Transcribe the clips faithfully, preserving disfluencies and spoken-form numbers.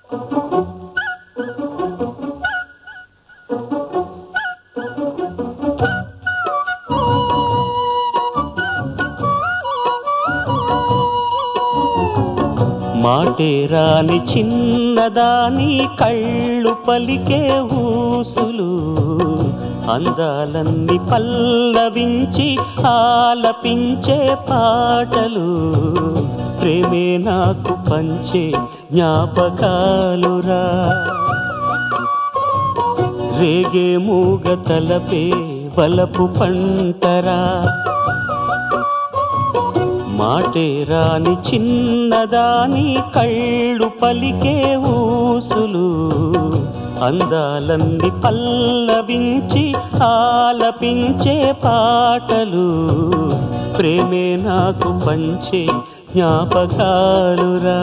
మాటే రాని చిన్నదాని కళ్ళు పలికే ఊసులు అందాలన్నీ పల్లవించి ఆలపించే పాటలు ప్రేమే నాకు పంచే జ్ఞాపకాలురా రేగే మూగ తలపే వలపు పంటరా మాటే రాని చిన్నదాని కళ్ళు పలికే ఊసులు అందాలన్నీ పల్లవించి ఆలపించే పాటలు ప్రేమే నాకు పంచే జ్ఞాపకాలురా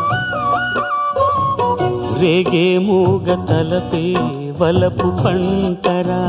రేగే మూగ తలపే వలపు పంటరా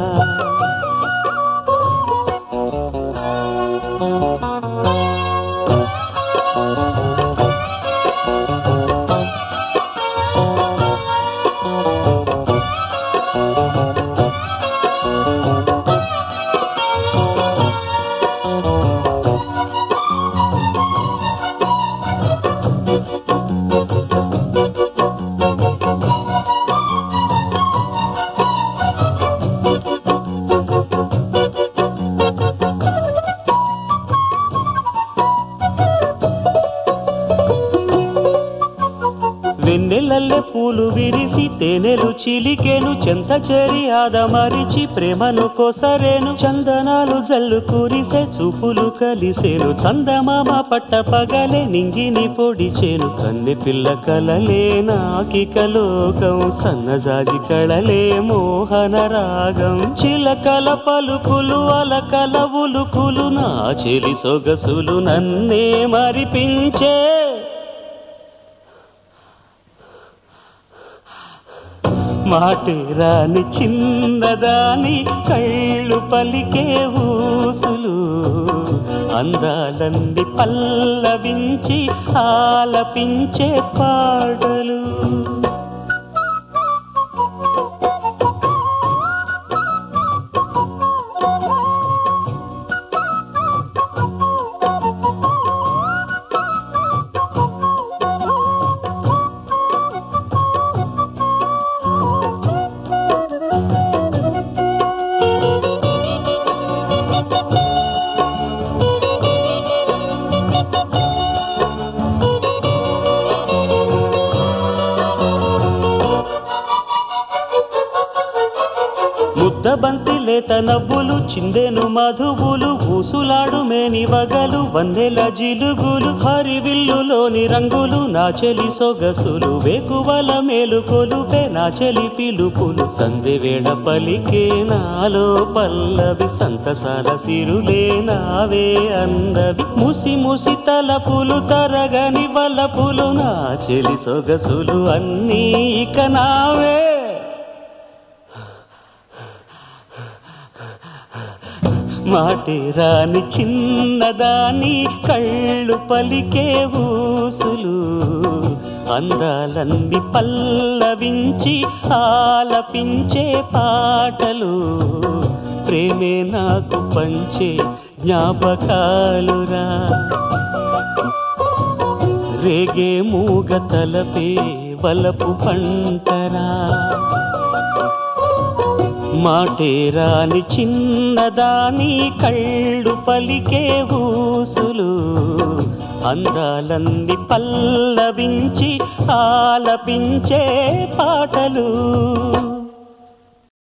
వెన్నెలల్లె పూలు విరిసి తేనెలు చిలికెను చెంత చేరి ఆదమరిచి ప్రేమను కొసరేను చందనాలు జల్లు కురిసే చూపులు కలిసేను చందమామ పట్ట పగలే నింగిని పొడిచేను కన్నె పిల్ల కలలే నాకిక లోకం సన్నజాజి కళలే మోహన రాగం చిలకల పలుకులు అలకల ఉలుకులు నా చెలి సొగసులు నన్నే మరిపించే మాటే రాని చిన్నదాని కళ్ళు పలికే ఊసులు అందాలన్నీ పల్లవించి ఆలపించే పాటలు ముద్దబంతి లేత నవ్వులు చిందెను మధువులు ఊసులాడు మేని వగలు వందెల జిలుగులు హరివిల్లులోని రంగులు నా చెలి సొగసులు వేకువల మేలుకొలుపే నా చెలి పిలుపులు సందె వేళ పలికే నాలో పల్లవి సంతసాల సిరులే నావే అందవి ముసి ముసి తలపులు తరగని వలపులు నా చెలి సొగసులు అన్నీ ఇక నావే మాటే రాని చిన్నదాని కళ్ళు పలికే ఊసులు అందాలన్నీ పల్లవించి ఆలపించే పాటలు ప్రేమే నాకు పంచే జ్ఞాపకాలురా రేగే మూగ తలపే వలపు పంటరా మాటే రాని చిన్నదాని కళ్ళు పలికే ఊసులు అందాలన్నీ పల్లవించి ఆలపించే పాటలు